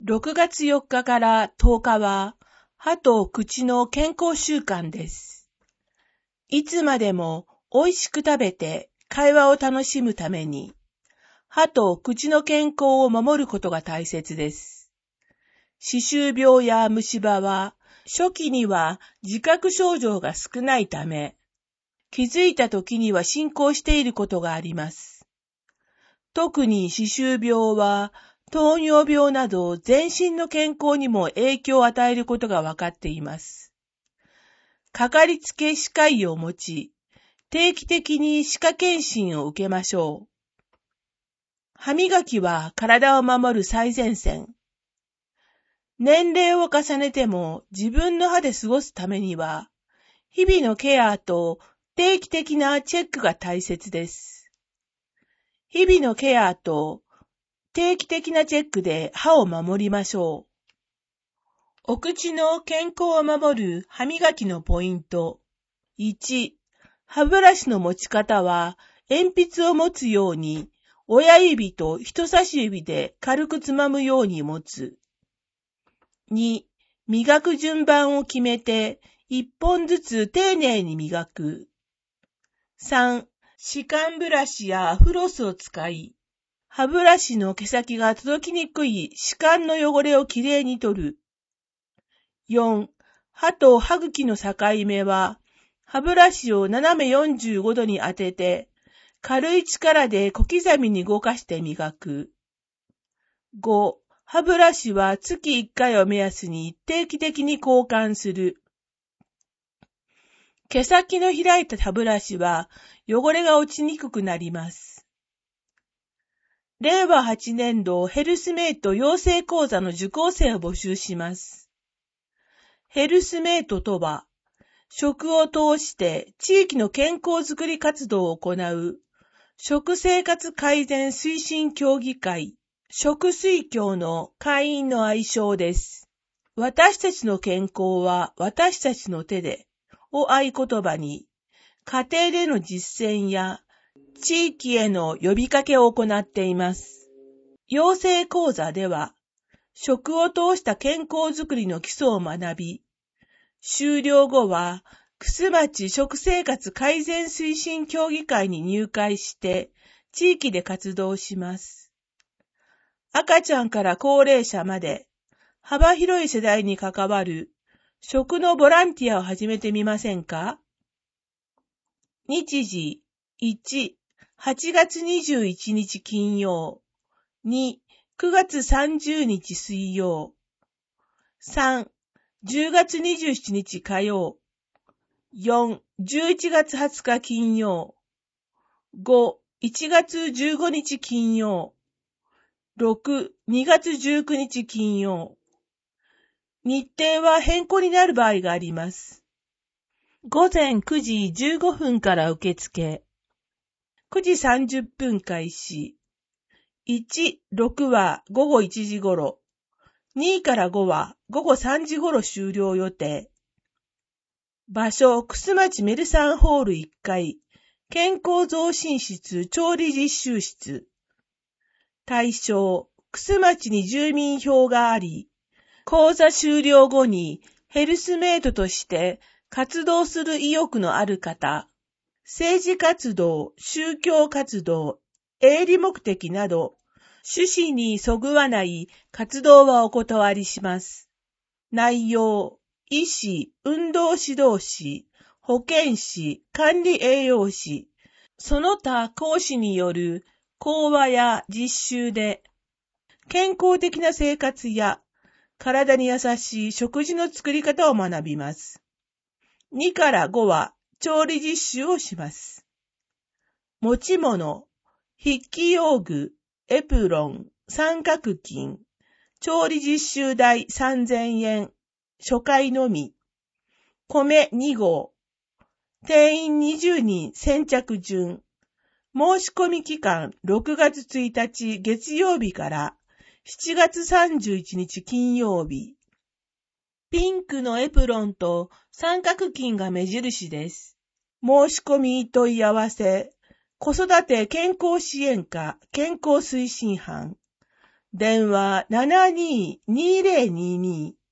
6月4日から10日は、歯と口の健康習慣です。いつまでも美味しく食べて会話を楽しむために、歯と口の健康を守ることが大切です。歯周病や虫歯は、初期には自覚症状が少ないため、気づいた時には進行していることがあります。特に歯周病は、糖尿病など全身の健康にも影響を与えることが分かっています。かかりつけ歯科医を持ち、定期的に歯科検診を受けましょう。歯磨きは体を守る最前線。年齢を重ねても自分の歯で過ごすためには、日々のケアと定期的なチェックが大切です。日々のケアと定期的なチェックで歯を守りましょう。お口の健康を守る歯磨きのポイント。1、歯ブラシの持ち方は鉛筆を持つように親指と人差し指で軽くつまむように持つ。2、磨く順番を決めて1本ずつ丁寧に磨く。3、歯間ブラシやフロスを使い、歯ブラシの毛先が届きにくい歯間の汚れをきれいに取る。4、歯と歯茎の境目は、歯ブラシを斜め45度に当てて、軽い力で小刻みに動かして磨く。5、歯ブラシは月1回を目安に定期的に交換する。毛先の開いた歯ブラシは汚れが落ちにくくなります。令和8年度ヘルスメイト養成講座の受講生を募集します。ヘルスメイトとは、食を通して地域の健康づくり活動を行う食生活改善推進協議会、食推協の会員の愛称です。私たちの健康は私たちの手でを合言葉に、家庭での実践や地域への呼びかけを行っています。養成講座では、食を通した健康づくりの基礎を学び、修了後は、玖珠町食生活改善推進協議会に入会して、地域で活動します。赤ちゃんから高齢者まで、幅広い世代に関わる、食のボランティアを始めてみませんか？日時1、8月21日金曜。2、9月30日水曜。3、10月27日火曜。4、11月20日金曜。5、1月15日金曜。6、2月19日金曜。日程は変更になる場合があります。午前9時15分から受付。9時30分開始。1、6は午後1時頃。2から5は午後3時頃終了予定。場所、玖珠町メルサンホール1階。健康増進室調理実習室。対象、玖珠町に住民票があり、講座終了後にヘルスメイトとして活動する意欲のある方、政治活動、宗教活動、営利目的など、趣旨にそぐわない活動はお断りします。内容、医師、運動指導士、保健師、管理栄養士、その他講師による講話や実習で、健康的な生活や体に優しい食事の作り方を学びます。2から5は調理実習をします。持ち物、筆記用具、エプロン、三角巾、調理実習代3000円、初回のみ、米2合、定員20人先着順、申し込み期間6月1日月曜日から7月31日金曜日。ピンクのエプロンと三角巾が目印です。申し込み問い合わせ、子育て健康支援課健康推進班電話 72-2022